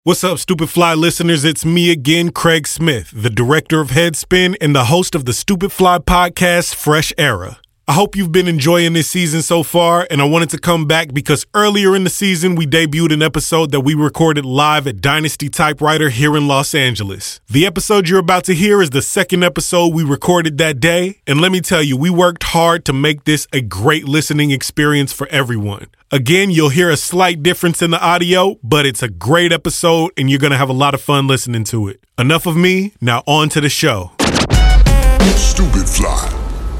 What's up, Stupid Fly listeners? It's me again, Craig Smith, the director of Headspin and the host of the Stupid Fly podcast, Fresh Era. I hope you've been enjoying this season so far, and I wanted to come back because earlier in the season, we debuted an episode that we recorded live at Dynasty Typewriter here in Los Angeles. The episode you're about to hear is the second episode we recorded that day, and let me tell you, we worked hard to make this a great listening experience for everyone. Again, you'll hear a slight difference in the audio, but it's a great episode, and you're going to have a lot of fun listening to it. Enough of me, now on to the show. Stupid Fly.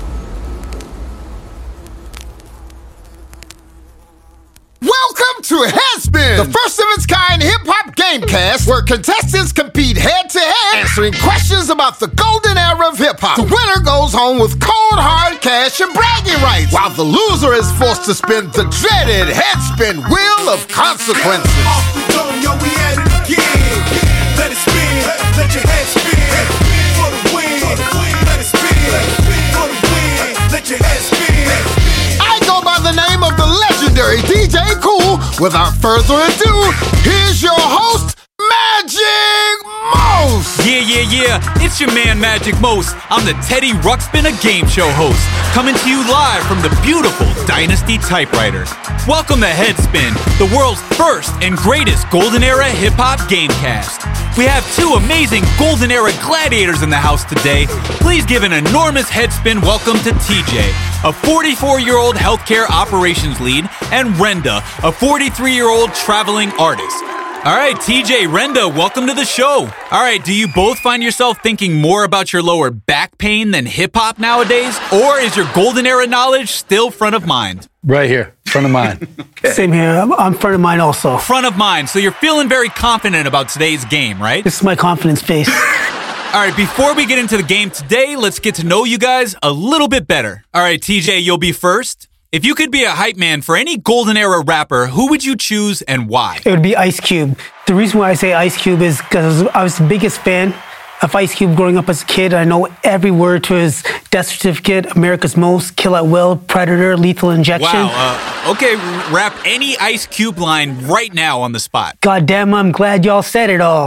Welcome to Headspin, the first of its kind hip-hop gamecast where contestants compete head-to-head, answering questions about the golden era of hip-hop. The winner goes home with cold, hard cash and bragging rights, while the loser is forced to spin the dreaded Headspin Wheel of Consequences. Off the dome, yo, we at it again. Let it spin, let your head spin. For the win, let it spin. For the win, let your head spin. I go by the name of the legendary DJ Cool. Without further ado, here's your host, Magic Most! Yeah. It's your man, Magic Most. I'm the Teddy Ruxpin, a game show host, coming to you live from the beautiful Dynasty Typewriter. Welcome to Headspin, the world's first and greatest Golden Era hip-hop gamecast. We have two amazing Golden Era gladiators in the house today. Please give an enormous Headspin welcome to TJ, a 44-year-old healthcare operations lead, and Renda, a 43-year-old traveling artist. All right, TJ, Renda, welcome to the show. All right, do you both find yourself thinking more about your lower back pain than hip-hop nowadays? Or is your Golden Era knowledge still front of mind? Right here, front of mind. Same here. I'm front of mind also. Front of mind, so you're feeling very confident about today's game, right? This is my confidence face. All right, before we get into the game today, let's get to know you guys a little bit better. All right, TJ, you'll be first. If you could be a hype man for any Golden Era rapper, who would you choose and why? It would be Ice Cube. The reason why I say Ice Cube is because I was the biggest fan of Ice Cube growing up as a kid. I know every word to his death certificate, America's Most, Kill at Will, Predator, Lethal Injection. Wow, okay, rap any Ice Cube line right now on the spot. God damn, I'm glad y'all said it all.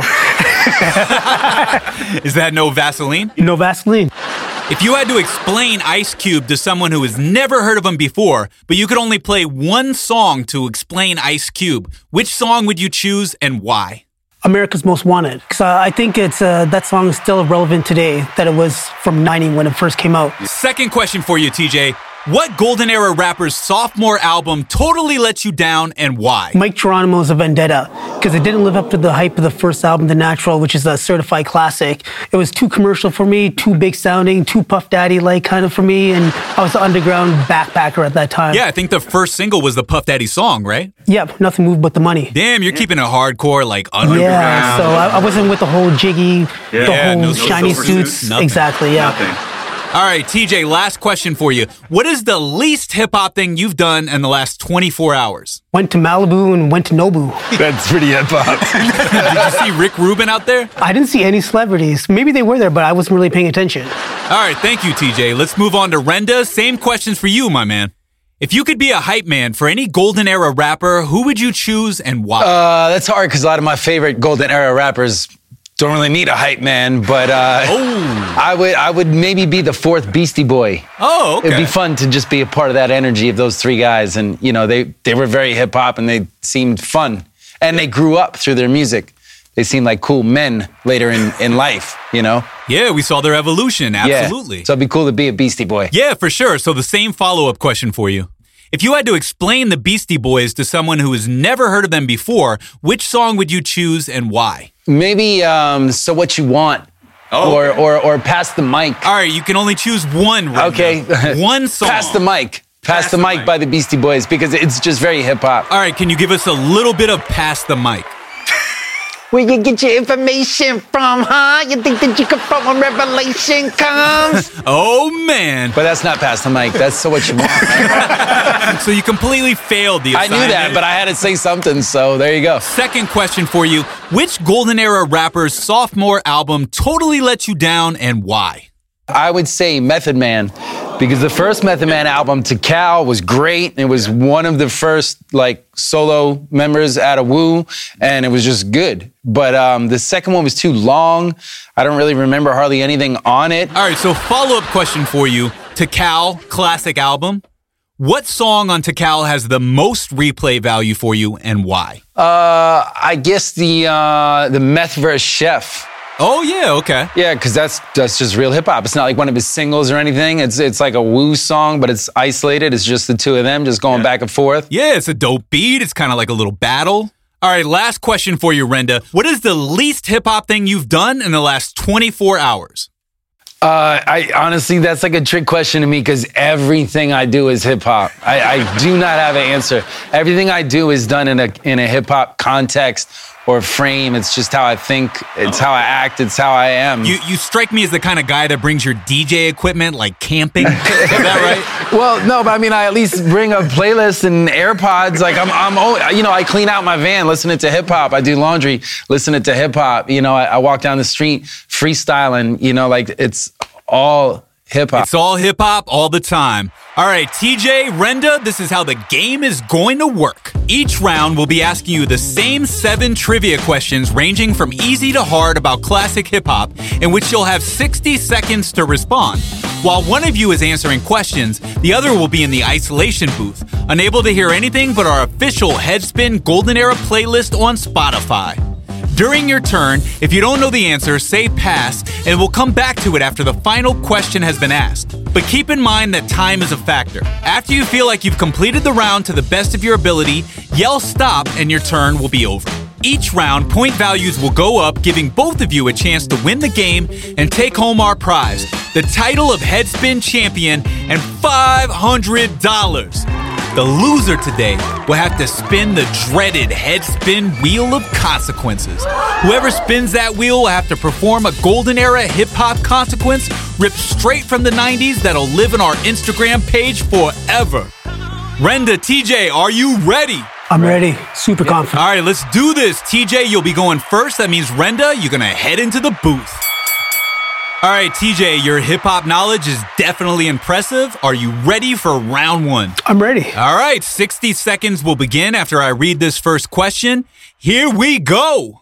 Is that no Vaseline? No Vaseline. If you had to explain Ice Cube to someone who has never heard of him before, but you could only play one song to explain Ice Cube, which song would you choose and why? America's Most Wanted. Because I think it's that song is still relevant today that it was from 90 when it first came out. Second question for you, TJ. What Golden Era rapper's sophomore album totally let you down and why? Mike Geronimo's A Vendetta, because it didn't live up to the hype of the first album, The Natural, which is a certified classic. It was too commercial for me, too big sounding, too Puff Daddy-like kind of for me, and I was the underground backpacker at that time. Yeah, I think the first single was the Puff Daddy song, right? Yep, Nothing Moved But the Money. Damn, you're keeping it hardcore, like underground. Yeah, so I wasn't with the whole jiggy, the whole no shiny silver suits. Nothing. Exactly, yeah. Nothing. All right, TJ, last question for you. What is the least hip-hop thing you've done in the last 24 hours? Went to Malibu and went to Nobu. That's pretty hip-hop. Did you see Rick Rubin out there? I didn't see any celebrities. Maybe they were there, but I wasn't really paying attention. All right, thank you, TJ. Let's move on to Renda. Same questions for you, my man. If you could be a hype man for any Golden Era rapper, who would you choose and why? That's hard because a lot of my favorite Golden Era rappers don't really need a hype man, but I would maybe be the fourth Beastie Boy. Oh, okay. It'd be fun to just be a part of that energy of those three guys, and you know they were very hip hop and they seemed fun, and they grew up through their music. They seemed like cool men later in life, you know? Yeah, we saw their evolution, absolutely. Yeah. So it'd be cool to be a Beastie Boy. Yeah, for sure. So the same follow-up question for you. If you had to explain the Beastie Boys to someone who has never heard of them before, which song would you choose and why? Maybe So What You Want, or Pass the Mic. All right, you can only choose one. Renda. Okay. One song. Pass the Mic. Pass the Mic by the Beastie Boys because it's just very hip hop. All right, can you give us a little bit of Pass the Mic? Where you get your information from, huh? You think that you can front when revelation comes? Oh, man. But that's not Pass the Mic. That's So What You Want. So you completely failed the I assignment. knew that, but I had to say something, so there you go. Second question for you. Which Golden Era rapper's sophomore album totally let you down and why? I would say Method Man, because the first Method Man album, To Cal, was great. It was one of the first solo members out of Wu, and it was just good. But the second one was too long. I don't really remember hardly anything on it. All right, so follow-up question for you. To Cal, classic album. What song on To Cal has the most replay value for you, and why? I guess the Meth vs. Chef. Oh, yeah, okay. Yeah, because that's just real hip-hop. It's not like one of his singles or anything. It's like a Wu song, but it's isolated. It's just the two of them just going back and forth. Yeah, it's a dope beat. It's kind of like a little battle. All right, last question for you, Renda. What is the least hip-hop thing you've done in the last 24 hours? I honestly, that's like a trick question to me because everything I do is hip-hop. I do not have an answer. Everything I do is done in a hip-hop context or frame. It's just how I think. It's how I act. It's how I am. You strike me as the kind of guy that brings your DJ equipment like camping. Is that right? Well, no, but I mean, I at least bring a playlist and AirPods. Like I clean out my van listening to hip hop. I do laundry listening to hip hop. I walk down the street freestyling. It's all hip hop. It's all hip hop all the time. All right, TJ, Renda, this is how the game is going to work. Each round will be asking you the same 7 trivia questions ranging from easy to hard about classic hip-hop, in which you'll have 60 seconds to respond. While one of you is answering questions, the other will be in the isolation booth, unable to hear anything but our official Headspin Golden Era playlist on Spotify. During your turn, if you don't know the answer, say pass, and we'll come back to it after the final question has been asked. But keep in mind that time is a factor. After you feel like you've completed the round to the best of your ability, yell stop and your turn will be over. Each round, point values will go up, giving both of you a chance to win the game and take home our prize, the title of Headspin Champion and $500. The loser today will have to spin the dreaded Headspin Wheel of Consequences. Whoever spins that wheel will have to perform a Golden Era hip-hop consequence ripped straight from the 90s that'll live on our Instagram page forever. Renda, TJ, are you ready? I'm ready. Super confident. All right, let's do this. TJ, you'll be going first. That means, Renda, you're going to head into the booth. All right, TJ, your hip-hop knowledge is definitely impressive. Are you ready for round 1? I'm ready. All right, 60 seconds will begin after I read this first question. Here we go.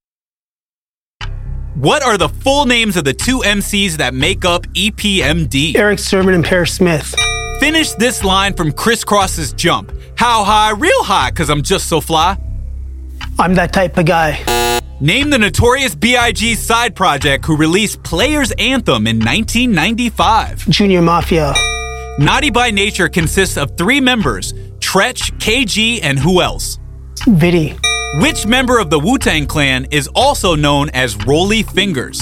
What are the full names of the 2 MCs that make up EPMD? Eric Sermon and Parrish Smith. Finish this line from Criss Cross's Jump. How high? Real high, cause I'm just so fly. I'm that type of guy. Name the Notorious B.I.G. side project who released Players Anthem in 1995. Junior Mafia. Naughty by Nature consists of 3 members, Tretch, KG, and who else? Viddy. Which member of the Wu-Tang Clan is also known as Rolly Fingers?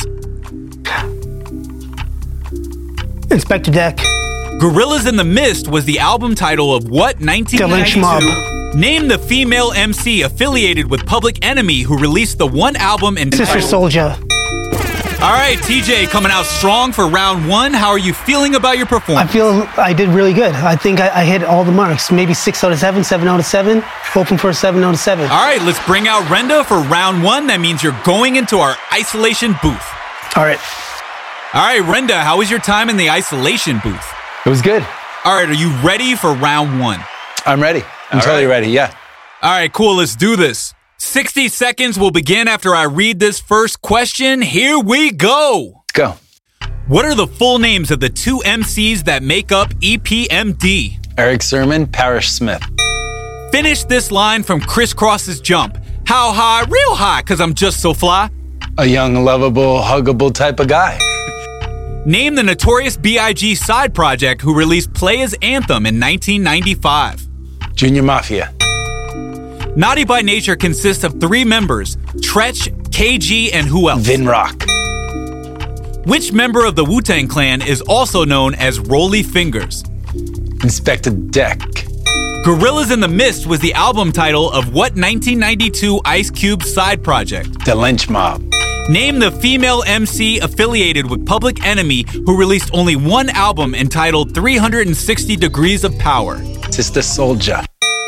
Inspector Deck. Gorillas in the Mist was the album title of what 1992? Mob. Name the female MC affiliated with Public Enemy who released the one album entitled Sister Soldier. All right, TJ, coming out strong for round 1. How are you feeling about your performance? I feel I did really good. I think I hit all the marks. Maybe 6 out of 7, 7 out of 7. Hoping for a 7 out of 7. All right, let's bring out Renda for round 1. That means you're going into our isolation booth. All right. All right, Renda, how was your time in the isolation booth? It was good. All right, are you ready for round 1? I'm ready. I'm totally ready, yeah. All right, cool, let's do this. 60 seconds will begin after I read this first question. Here we go. Let's go. What are the full names of the 2 MCs that make up EPMD? Eric Sermon, Parrish Smith. Finish this line from Criss Cross's Jump. How high? Real high, cause I'm just so fly. A young, lovable, huggable type of guy. Name the Notorious B.I.G. side project who released Players Anthem in 1995. Junior Mafia. Naughty by Nature consists of 3 members, Tretch, KG, and who else? Vin Rock. Which member of the Wu-Tang Clan is also known as Rolly Fingers? Inspector Deck. Gorillas in the Mist was the album title of what 1992 Ice Cube side project? The Lynch Mob. Name the female MC affiliated with Public Enemy who released only one album entitled 360 Degrees of Power. Sister Soldier.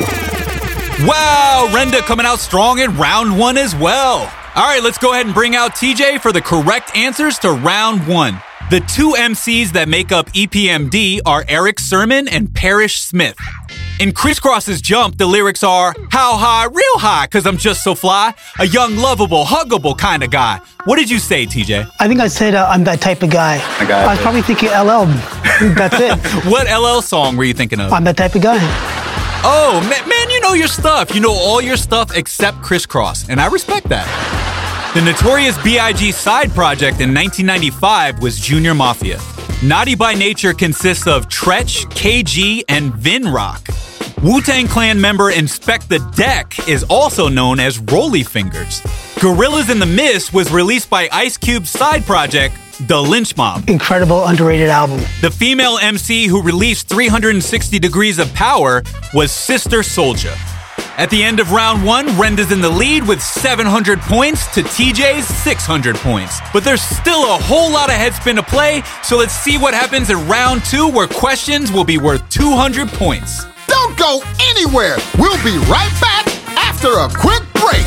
Wow, Renda coming out strong in round 1 as well. All right, let's go ahead and bring out TJ for the correct answers to round 1. The two MCs that make up EPMD are Eric Sermon and Parrish Smith. In Crisscross's Jump, the lyrics are, how high, real high, cause I'm just so fly, a young, lovable, huggable kind of guy. What did you say, TJ? I think I said I'm that type of guy. I was probably thinking LL. That's it. What LL song were you thinking of? I'm that type of guy. Oh, man, you know your stuff. You know all your stuff except Crisscross, and I respect that. The Notorious B.I.G. side project in 1995 was Junior Mafia. Naughty by Nature consists of Tretch, KG, and Vinrock. Wu-Tang Clan member Inspect the Deck is also known as Rolly Fingers. Gorillas in the Mist was released by Ice Cube's side project, The Lynch Mob. Incredible, underrated album. The female MC who released 360 Degrees of Power was Sister Souljah. At the end of round one, Renda's in the lead with 700 points to TJ's 600 points. But there's still a whole lot of headspin to play, so let's see what happens in round two, where questions will be worth 200 points. Don't go anywhere. We'll be right back after a quick break.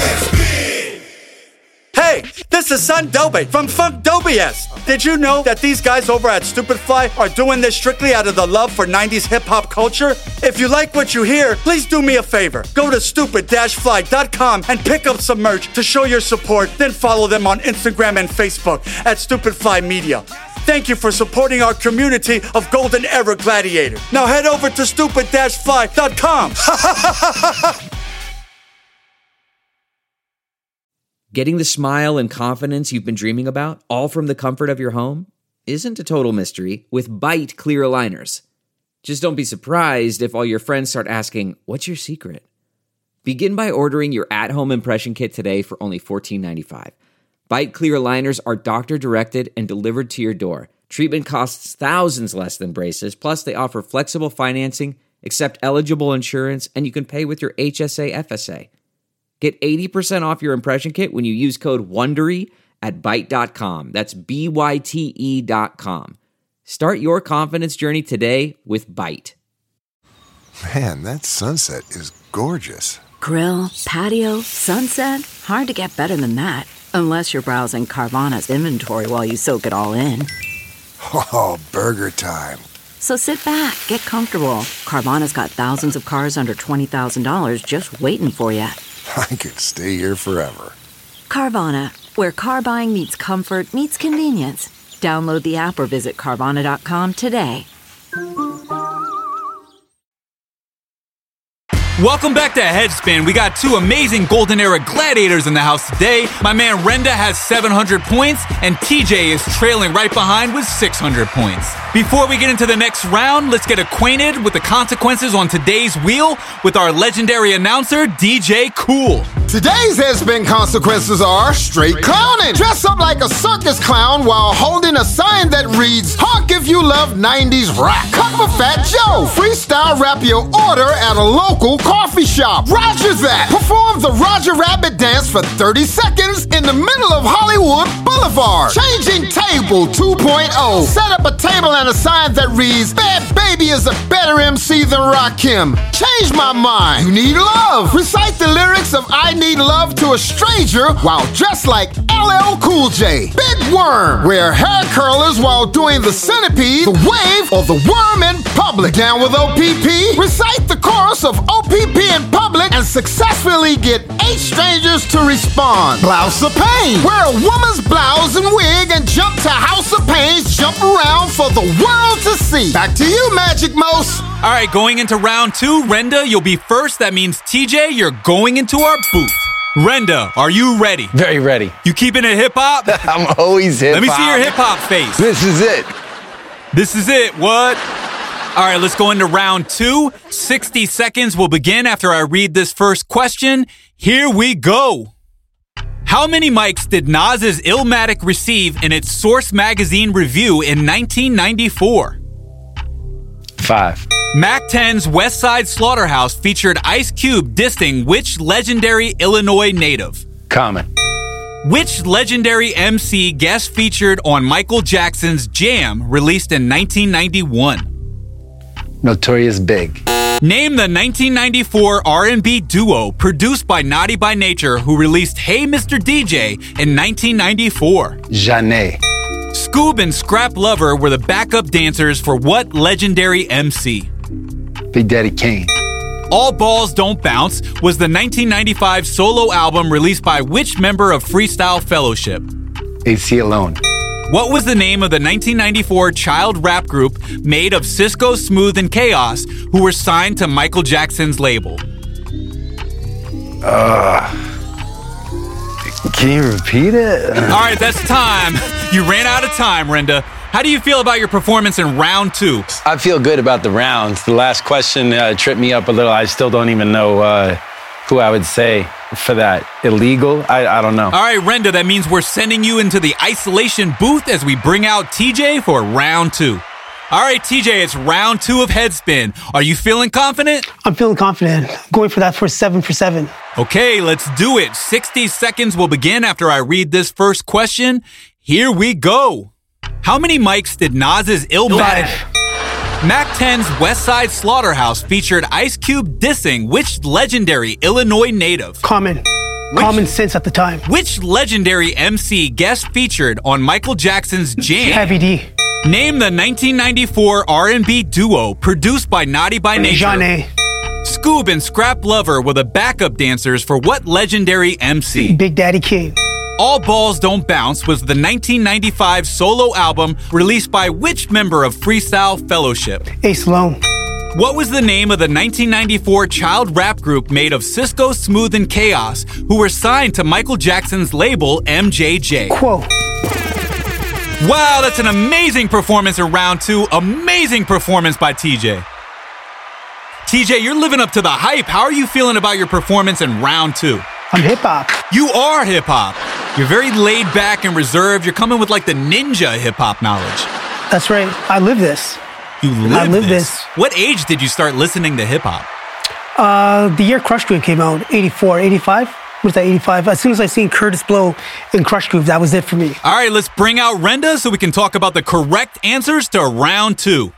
Hey, this is Son Dobe from Funk Dobies. Did you know that these guys over at Stupid Fly are doing this strictly out of the love for 90s hip-hop culture? If you like what you hear, please do me a favor. Go to stupid-fly.com and pick up some merch to show your support, then follow them on Instagram and Facebook at Stupid Fly Media. Thank you for supporting our community of Golden Era Gladiators. Now head over to stupid-fly.com. Getting the smile and confidence you've been dreaming about, all from the comfort of your home, isn't a total mystery with Byte clear aligners. Just don't be surprised if all your friends start asking, what's your secret? Begin by ordering your at-home impression kit today for only $14.95. Byte clear aligners are doctor-directed and delivered to your door. Treatment costs thousands less than braces, plus they offer flexible financing, accept eligible insurance, and you can pay with your HSA FSA. Get 80% off your impression kit when you use code WONDERY at Byte.com. That's BYTE.com. Start your confidence journey today with Byte. Man, that sunset is gorgeous. Grill, patio, sunset. Hard to get better than that. Unless you're browsing Carvana's inventory while you soak it all in. Oh, burger time. So sit back, get comfortable. Carvana's got thousands of cars under $20,000 just waiting for you. I could stay here forever. Carvana, where car buying meets comfort, meets convenience. Download the app or visit Carvana.com today. Welcome back to Headspin. We got two amazing Golden Era Gladiators in the house today. My man Renda has 700 points, and TJ is trailing right behind with 600 points. Before we get into the next round, let's get acquainted with the consequences on today's wheel with our legendary announcer, DJ Cool. Today's Headspin consequences are straight clowning. Dress up like a circus clown while holding a sign that reads, honk if you love 90s rap. Cup of Fat Joe. Freestyle rap your order at a local coffee shop. Roger that. Perform the Roger Rabbit dance for 30 seconds in the middle of Hollywood Boulevard. Changing Table 2.0. Set up a table and a sign that reads, Bad Baby is a better MC than Rakim. Change my mind. You need love. Recite the lyrics of I Need Love to a stranger while dressed like LL Cool J. Big Worm. Wear hair curlers while doing the centipede, the wave, or the worm in public. Down with OPP? Recite the chorus of OPP in public and successfully get 8 strangers to respond. Blouse of Pain. Wear a woman's blouse and wig and jump to House of Pains. Jump around for the world to see. Back to you, Magic Mose. All right, going into round two, Renda, you'll be first. That means TJ, you're going into our booth. Renda, are you ready? Very ready. You keeping it hip-hop? I'm always hip-hop. Let me see your hip-hop face. This is it. This is it. What? All right, let's go into round two. 60 seconds will begin after I read this first question. Here we go. How many mics did Nas's Illmatic receive in its Source magazine review in 1994? 5. Mac 10's West Side Slaughterhouse featured Ice Cube dissing which legendary Illinois native? Common. Which legendary MC guest featured on Michael Jackson's Jam, released in 1991? Notorious Big. Name the 1994 R&B duo produced by Naughty by Nature who released Hey Mr. DJ in 1994. Janae. Scoob and Scrap Lover were the backup dancers for what legendary MC? Big Daddy Kane. All Balls Don't Bounce was the 1995 solo album released by which member of Freestyle Fellowship? AC Alone. What was the name of the 1994 child rap group made of Cisco, Smooth, and Chaos, who were signed to Michael Jackson's label? Can you repeat it? All right, that's time. You ran out of time, Renda. How do you feel about your performance in round 2? I feel good about the rounds. The last question tripped me up a little. I still don't even know who I would say for that. Illegal? I don't know. All right, Renda, that means we're sending you into the isolation booth as we bring out TJ for round 2. All right, TJ, it's round 2 of Headspin. Are you feeling confident? I'm feeling confident. I'm going for that for 7 for 7. Okay, let's do it. 60 seconds will begin after I read this first question. Here we go. How many mics did Nas's Illmatic? 5. Mac 10's West Side Slaughterhouse featured Ice Cube dissing which legendary Illinois native? Common Sense at the time. Which legendary MC guest featured on Michael Jackson's Jam? Heavy D. Name the 1994 R&B duo produced by Naughty by Nature. Zhané. Scoob and Scrap Lover were the backup dancers for what legendary MC? Big Daddy Kane. All Balls Don't Bounce was the 1995 solo album released by which member of Freestyle Fellowship? Ace Alone. What was the name of the 1994 child rap group made of Cisco, Smooth, and Chaos, who were signed to Michael Jackson's label MJJ? Quo. Wow, that's an amazing performance in round 2. Amazing performance by TJ. TJ, you're living up to the hype. How are you feeling about your performance in round 2? I'm hip-hop. You are hip-hop. You're very laid back and reserved. You're coming with like the ninja hip-hop knowledge. That's right. I live this. You live I live this. What age did you start listening to hip-hop? The year Crush Groove came out, 84, 85? Was that 85? As soon as I seen Curtis Blow in Crush Groove, that was it for me. All right, let's bring out Renda so we can talk about the correct answers to round 2.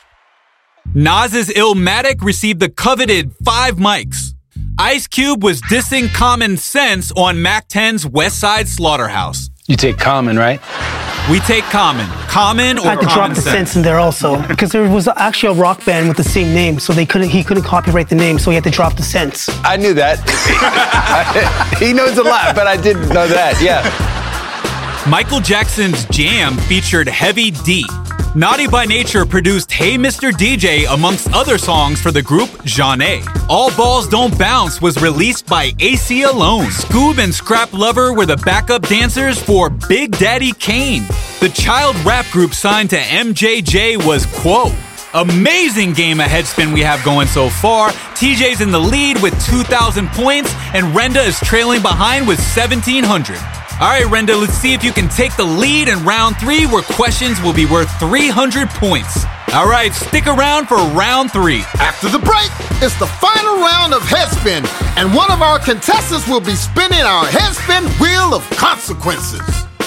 Nas's Illmatic received the coveted 5 mics. Ice Cube was dissing Common Sense on Mac 10's West Side Slaughterhouse. You take Common, right? We take Common. Common or I had to drop Common the Sense? sense in there also, because there was actually a rock band with the same name, so he couldn't copyright the name, so he had to drop the sense. I knew that. He knows a lot, but I didn't know that, yeah. Michael Jackson's Jam featured Heavy D. Naughty by Nature produced Hey Mr. DJ amongst other songs for the group Zhané. All Balls Don't Bounce was released by AC Alone. Scoob and Scrap Lover were the backup dancers for Big Daddy Kane. The child rap group signed to MJJ was Quo. Amazing game of Headspin we have going so far. TJ's in the lead with 2,000 points, and Renda is trailing behind with 1,700. All right, Renda, let's see if you can take the lead in round 3, where questions will be worth 300 points. All right, stick around for round 3. After the break, it's the final round of Headspin, and one of our contestants will be spinning our Headspin Wheel of Consequences.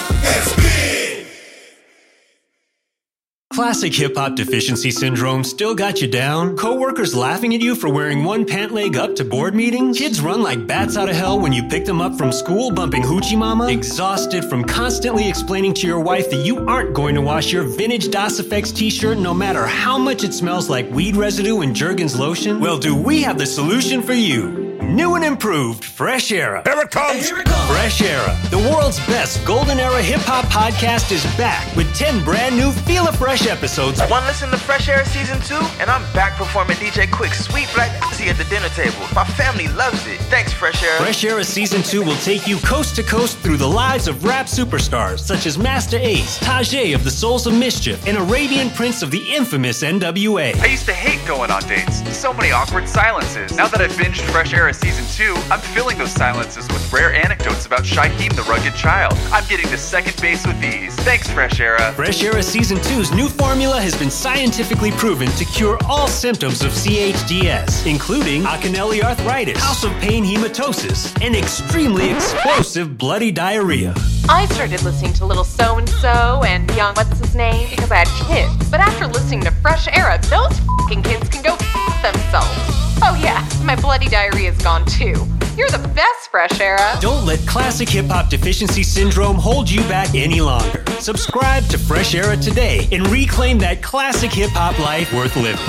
Classic hip-hop deficiency syndrome still got you down? Coworkers laughing at you for wearing one pant leg up to board meetings? Kids run like bats out of hell when you pick them up from school bumping Hoochie Mama? Exhausted from constantly explaining to your wife that you aren't going to wash your vintage Das Effects t-shirt no matter how much it smells like weed residue and Jergens lotion? Well, do we have the solution for you? New and improved Fresh Era. Here it comes. Fresh Era, the world's best golden era hip-hop podcast, is back with 10 brand new Feel a Fresh episodes. One listen to Fresh Era Season 2, and I'm back performing DJ Quick's Sweet Black Pussy at the dinner table. My family loves it. Thanks, Fresh Era. Fresh Era Season 2 will take you coast to coast through the lives of rap superstars such as Master Ace, Tajay of the Souls of Mischief, and Arabian Prince of the infamous NWA. I used to hate going on dates. So many awkward silences. Now that I've binged Fresh Era Season 2, I'm filling those silences with rare anecdotes about Shaheem the Rugged Child. I'm getting to second base with these. Thanks, Fresh Era. Fresh Era Season 2's new formula has been scientifically proven to cure all symptoms of CHDS, including Akinelli arthritis, house of pain hematosis, and extremely explosive bloody diarrhea. I started listening to Little So-and-so and Young What's-His-Name because I had kids. But after listening to Fresh Era, those f***ing kids can go f*** themselves. Oh yeah, my bloody diarrhea is gone too. You're the best, Fresh Era. Don't let classic hip-hop deficiency syndrome hold you back any longer. Subscribe to Fresh Era today and reclaim that classic hip-hop life worth living.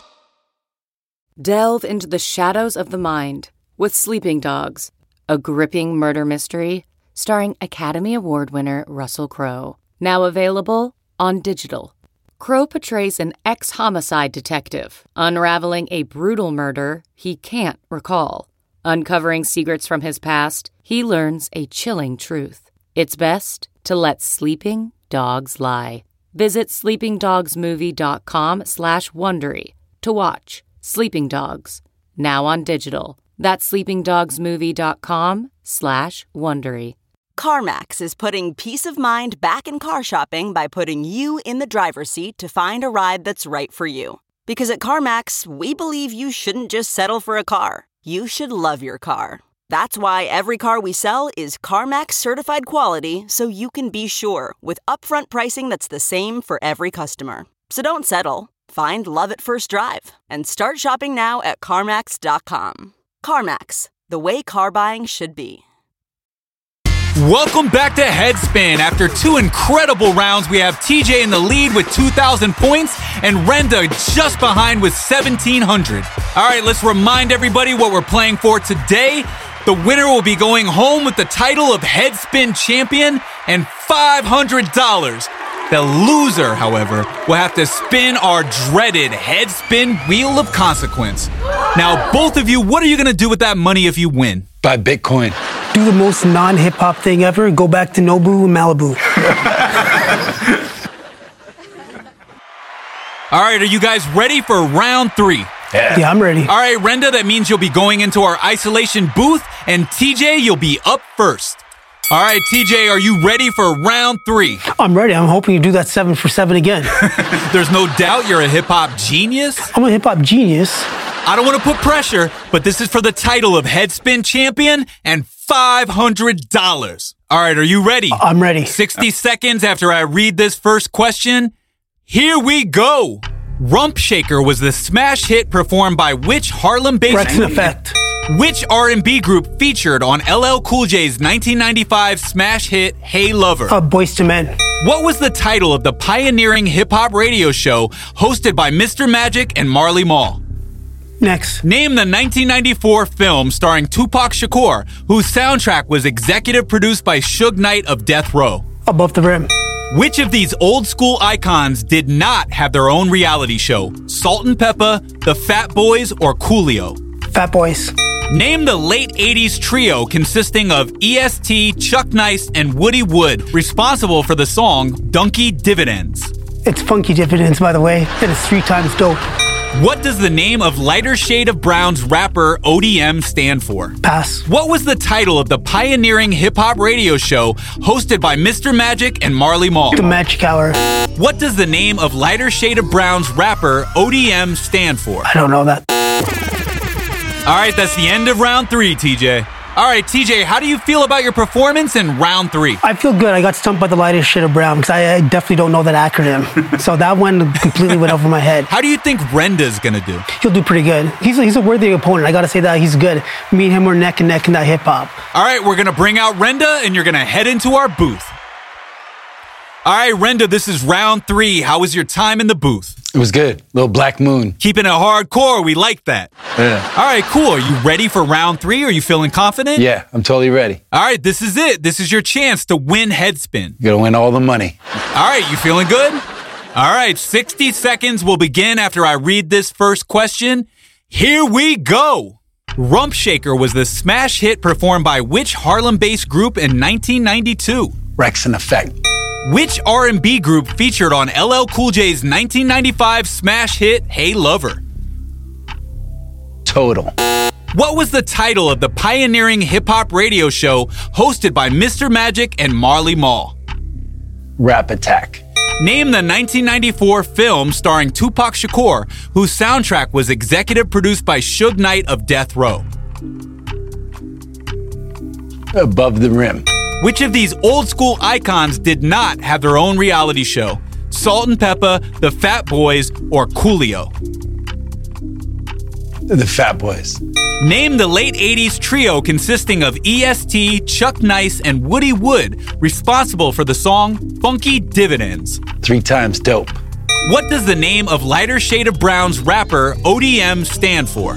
Delve into the shadows of the mind with Sleeping Dogs, a gripping murder mystery starring Academy Award winner Russell Crowe. Now available on digital. Crowe portrays an ex-homicide detective unraveling a brutal murder he can't recall. Uncovering secrets from his past, he learns a chilling truth. It's best to let sleeping dogs lie. Visit sleepingdogsmovie.com/Wondery to watch Sleeping Dogs, now on digital. That's sleepingdogsmovie.com/Wondery. CarMax is putting peace of mind back in car shopping by putting you in the driver's seat to find a ride that's right for you. Because at CarMax, we believe you shouldn't just settle for a car. You should love your car. That's why every car we sell is CarMax certified quality, so you can be sure with upfront pricing that's the same for every customer. So don't settle. Find love at first drive and start shopping now at CarMax.com. CarMax, the way car buying should be. Welcome back to Headspin. After 2 incredible rounds, we have TJ in the lead with 2,000 points and Renda just behind with 1,700. All right, let's remind everybody what we're playing for today. The winner will be going home with the title of Headspin Champion and $500. The loser, however, will have to spin our dreaded Headspin Wheel of Consequence. Now, both of you, what are you going to do with that money if you win? Buy Bitcoin. Do the most non-hip-hop thing ever, go back to Nobu and Malibu. All right, are you guys ready for round 3? Yeah, I'm ready. All right, Renda, that means you'll be going into our isolation booth, and TJ, you'll be up first. All right, TJ, are you ready for round 3? I'm ready. I'm hoping you do that 7 for 7 again. There's no doubt you're a hip-hop genius. I'm a hip-hop genius. I don't want to put pressure, but this is for the title of Headspin Champion and $500. All right, are you ready? I'm ready. 60 seconds after I read this first question. Here we go. Rump Shaker was the smash hit performed by which Harlem-based Wreckx-n-Effect. Which R&B group featured on LL Cool J's 1995 smash hit Hey Lover? Boyz II Men. What was the title of the pioneering hip-hop radio show hosted by Mr. Magic and Marley Marl? Next. Name the 1994 film starring Tupac Shakur, whose soundtrack was executive produced by Suge Knight of Death Row. Above the Rim. Which of these old school icons did not have their own reality show? Salt-N-Pepa, the Fat Boys, or Coolio? Fat Boys. Name the late 80s trio consisting of EST, Chuck Nice, and Woody Wood, responsible for the song Donkey Dividends. It's Funky Dividends, by the way, and it's 3 times dope. What does the name of Lighter Shade of Brown's rapper ODM stand for? Pass. What was the title of the pioneering hip-hop radio show hosted by Mr. Magic and Marley Marl? The Magic Hour. What does the name of Lighter Shade of Brown's rapper ODM stand for? I don't know that. All right, that's the end of round 3, TJ. All right, TJ, how do you feel about your performance in round 3? I feel good. I got stumped by the Lighter Shade of Brown because I definitely don't know that acronym. So that one completely went over my head. How do you think Renda's going to do? He'll do pretty good. He's a worthy opponent. I got to say that he's good. Me and him were neck and neck in that hip-hop. All right, we're going to bring out Renda, and you're going to head into our booth. All right, Renda, this is round 3. How was your time in the booth? It was good. Little Black Moon. Keeping it hardcore. We like that. Yeah. All right, cool. Are you ready for round 3? Are you feeling confident? Yeah, I'm totally ready. All right, this is it. This is your chance to win Headspin. You're gonna win all the money. All right, you feeling good? All right, 60 seconds will begin after I read this first question. Here we go. Rump Shaker was the smash hit performed by which Harlem-based group in 1992? Wreckx-n-Effect. Which R&B group featured on LL Cool J's 1995 smash hit Hey Lover? Total. What was the title of the pioneering hip-hop radio show hosted by Mr. Magic and Marley Marl? Rap Attack. Name the 1994 film starring Tupac Shakur, whose soundtrack was executive produced by Suge Knight of Death Row. Above the Rim. Which of these old school icons did not have their own reality show? Salt-N-Pepa, the Fat Boys, or Coolio? The Fat Boys. Name the late 80s trio consisting of EST, Chuck Nice, and Woody Wood, responsible for the song Funky Dividends. 3 times dope. What does the name of Lighter Shade of Brown's rapper ODM stand for?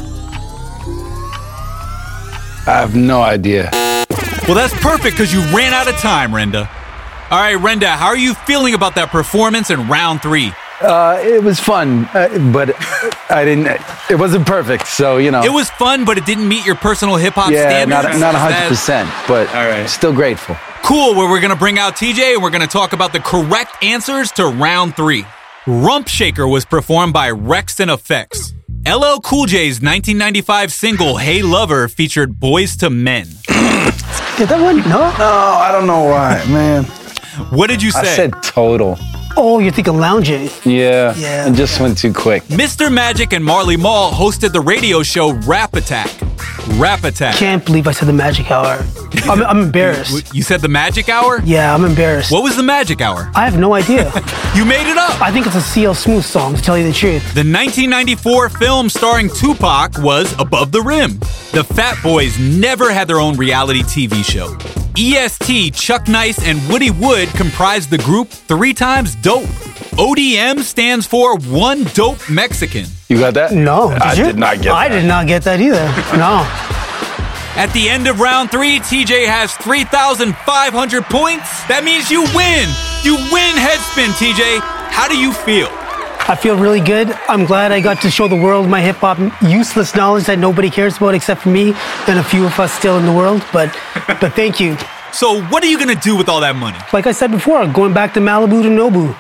I have no idea. Well, that's perfect because you ran out of time, Renda. All right, Renda, how are you feeling about that performance in round 3? It was fun, but it wasn't perfect, so, you know. It was fun, but it didn't meet your personal hip-hop standards? Not 100%, but all right. Still grateful. Cool, well, we're going to bring out TJ, and we're going to talk about the correct answers to round 3. Rump Shaker was performed by Rex-N-Effects. LL Cool J's 1995 single, Hey Lover, featured Boys to Men. Did that one? No, I don't know why, man. What did you say? I said Total. Oh, you're thinking lounging. Yeah, it just went too quick. Mr. Magic and Marley Marl hosted the radio show Rap Attack. Rap Attack. Can't believe I said the Magic Hour. I'm embarrassed. You said the Magic Hour? Yeah, I'm embarrassed. What was the Magic Hour? I have no idea. You made it up. I think it's a CL Smooth song, to tell you the truth. The 1994 film starring Tupac was Above the Rim. The Fat Boys never had their own reality TV show. EST, Chuck Nice, and Woody Wood comprised the group 3 times dope. ODM stands for One Dope Mexican. You got that? No. I did not get that. I did not get that either. No. At the end of round 3, TJ has 3,500 points. That means you win. You win Headspin, TJ. How do you feel? I feel really good. I'm glad I got to show the world my hip-hop useless knowledge that nobody cares about except for me and a few of us still in the world. But thank you. So what are you going to do with all that money? Like I said before, going back to Malibu to Nobu.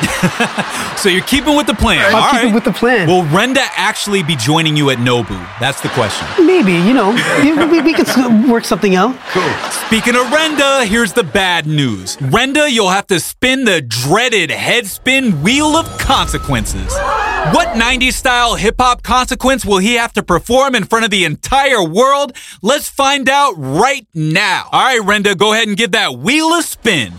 So you're keeping with the plan. I'm keeping with the plan. Will Renda actually be joining you at Nobu? That's the question. Maybe, we could work something out. Cool. Speaking of Renda, here's the bad news. Renda, you'll have to spin the dreaded Headspin Wheel of Consequences. What 90s style hip-hop consequence will he have to perform in front of the entire world? Let's find out right now. All right, Renda, go ahead and give that wheel a spin.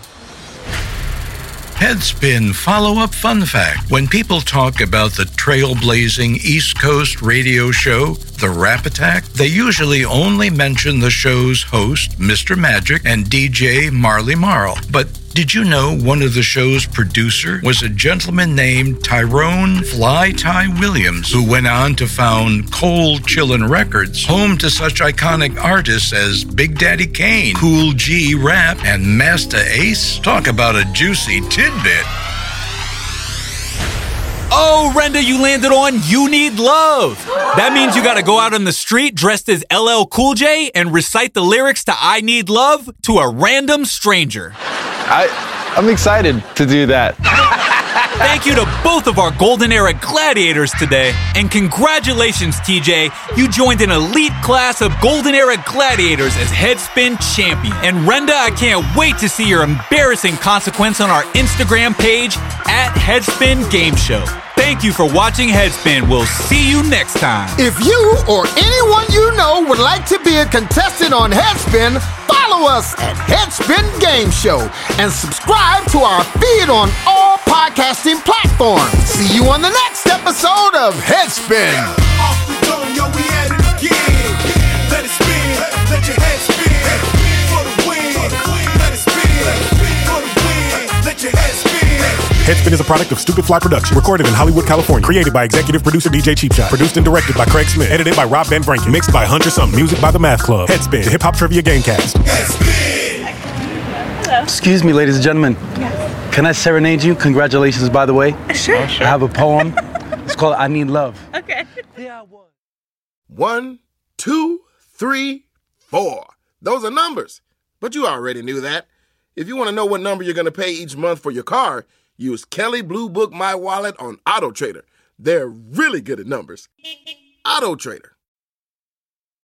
Headspin follow-up fun fact. When people talk about the trailblazing East Coast radio show, The Rap Attack, they usually only mention the show's host, Mr. Magic, and DJ Marley Marl. But did you know one of the show's producer was a gentleman named Tyrone Fly Ty Williams, who went on to found Cold Chillin' Records, home to such iconic artists as Big Daddy Kane, Cool G Rap, and Master Ace? Talk about a juicy tidbit. Oh, Renda, you landed on You Need Love. That means you gotta go out on the street dressed as LL Cool J and recite the lyrics to I Need Love to a random stranger. I'm excited to do that. Thank you to both of our Golden Era gladiators today. And congratulations, TJ. You joined an elite class of Golden Era gladiators as Headspin champion. And Renda, I can't wait to see your embarrassing consequence on our Instagram page at Headspin Game Show. Thank you for watching Headspin. We'll see you next time. If you or anyone you know would like to be a contestant on Headspin, follow us at Headspin Game Show and subscribe to our feed on all podcasting platforms. See you on the next episode of Headspin. Off the dome, yo, we at it again. Let it spin, let your head spin. For the win, let it spin. For the win, let your head spin. Headspin is a product of Stupid Fly Production. Recorded in Hollywood, California. Created by executive producer DJ Cheap Shot. Produced and directed by Craig Smith. Edited by Rob Van Franken. Mixed by Hunter Sump. Music by The Math Club. Headspin, the hip-hop trivia gamecast. Hello. Excuse me, ladies and gentlemen. Yes. Can I serenade you? Congratulations, by the way. Sure. I have a poem. It's called I Need Love. Okay. 1, 2, 3, 4. Those are numbers. But you already knew that. If you want to know what number you're going to pay each month for your car, use Kelley Blue Book My Wallet on Auto Trader. They're really good at numbers. Auto Trader.